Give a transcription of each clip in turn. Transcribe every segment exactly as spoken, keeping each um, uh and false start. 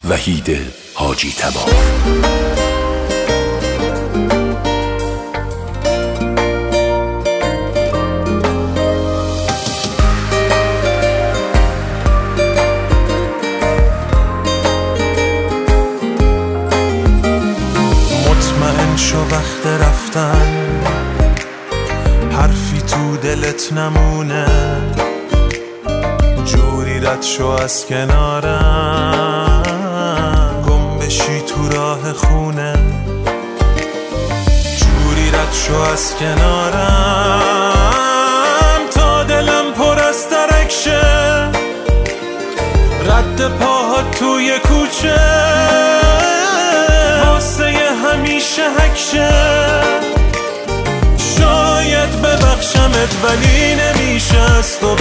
وحید حاجی تبار. مطمئن شو وقت رفتن، حرفی تو دلت نمونه، جوری رد شو از کنارم، گم بشی تو راه خونه، جوری رد شو از کنارم تا دلم پر از ترک شه، رد پاها توی کوچه واسه همیشه حکشه، شاید ببخشمت ولی نمیشه از تو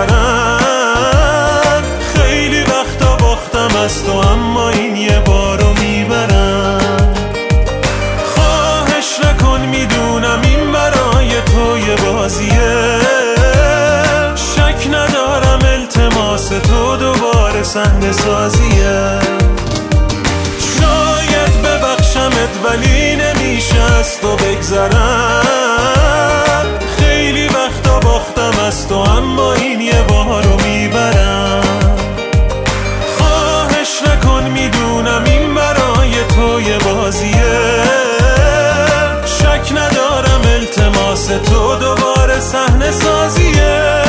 بگذرم، خیلی وقتا باختم از تو اما این یه بارو میبرم، خواهش نکن میدونم این برای تو یه بازیه، شک ندارم التماس تو دوباره صحنه سازیه، شاید ببخشمت ولی نمیشه از تو بگذرم، خیلی وقتا باختم از تو اما این یه بارو میبرم، خواهش نکن میدونم این برای تو یه بازیه، شک ندارم التماس تو دوباره صحنه سازیه.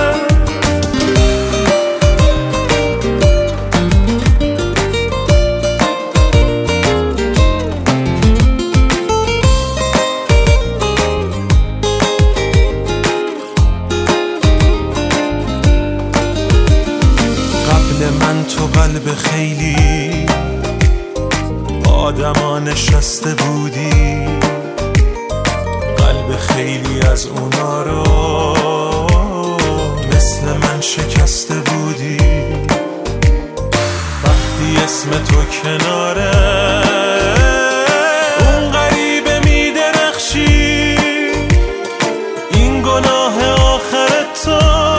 من تو قلب خیلی آدما نشسته بودی، قلب خیلی از اونا رو مثل من شکسته بودی، وقتی اسم تو کناره اون غریبه میدرخشی، این گناه آخر تو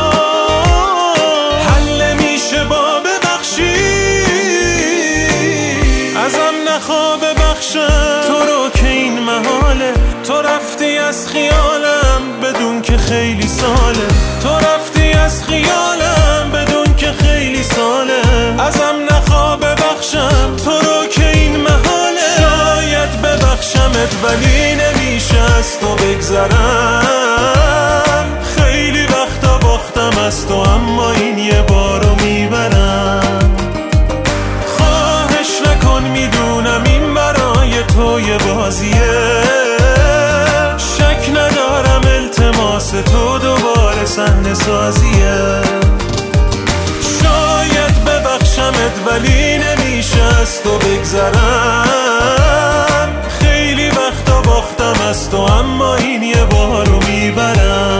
تو رو که این محاله، تو رفتی از خیالم بدون که خیلی ساله، تو رفتی از خیالم بدون که خیلی ساله، ازم نخوا ببخشم تو رو که این محاله، شاید ببخشمت ولی نمیشه از تو بگذرم، خیلی وقتا باختم از تو اما این یه بارو میبرم، خواهش نکن میدونم این برای تو یه بازیه، شک ندارم التماس تو دوباره صحنه سازیه، شاید ببخشمت ولی نمیشه از تو بگذرم، خیلی وقتا باختم از تو اما این یه بارو میبرم.